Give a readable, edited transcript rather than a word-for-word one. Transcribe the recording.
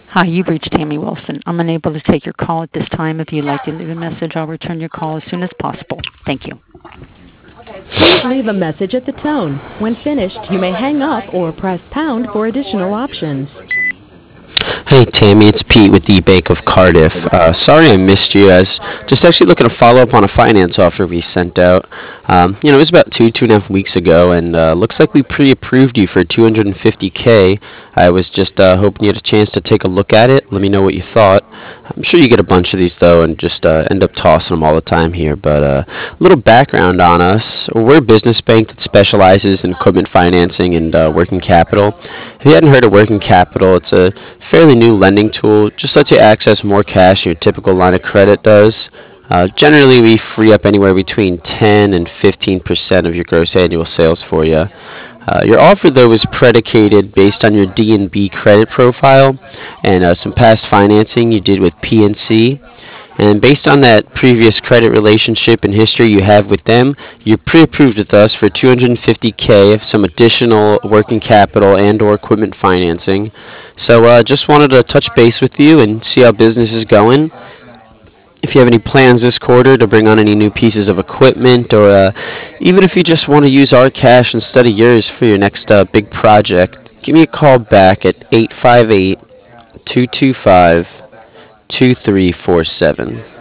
Hi, you've reached Tammy Wilson. I'm unable to take your call at this time. If you'd like to leave a message, I'll return your call as soon as possible. Thank you. Please leave a message at the tone. When finished, you may hang up or press pound for additional options. Hey Tammy, it's Pete with the Bank of Cardiff. Sorry I missed you. I was just actually looking to follow up on a finance offer we sent out. It was about 2.5 weeks ago, and looks like we pre-approved you for 250K. I was just hoping you had a chance to take a look at it. Let me know what you thought. I'm sure you get a bunch of these though, and just end up tossing them all the time here. But a little background on us: we're a business bank that specializes in equipment financing and working capital. If you hadn't heard of working capital, it's a fairly new lending tool. Just lets you access more cash than your typical line of credit does. Generally, we free up anywhere between 10 and 15% of your gross annual sales for you. Your offer, though, is predicated based on your D&B credit profile and some past financing you did with PNC. And based on that previous credit relationship and history you have with them, you're pre-approved with us for 250K of some additional working capital and/or equipment financing. So just wanted to touch base with you and see how business is going. If you have any plans this quarter to bring on any new pieces of equipment, or even if you just want to use our cash instead of yours for your next big project, give me a call back at 858 225 2347.